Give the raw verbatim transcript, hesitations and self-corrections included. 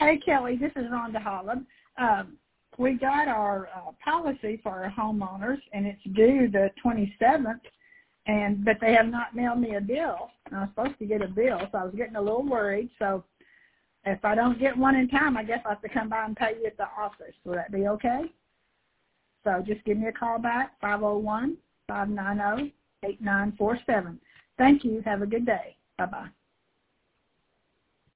Hey, Kelly, this is Rhonda Holland. Um, we got our uh, policy for our homeowners, and it's due the twenty-seventh, and but they have not mailed me a bill. I was supposed to get a bill, so I was getting a little worried. So if I don't get one in time, I guess I'll have to come by and pay you at the office. Will that be okay? So just give me a call back, five oh one, five nine oh, eight nine four seven. Thank you. Have a good day. Bye-bye.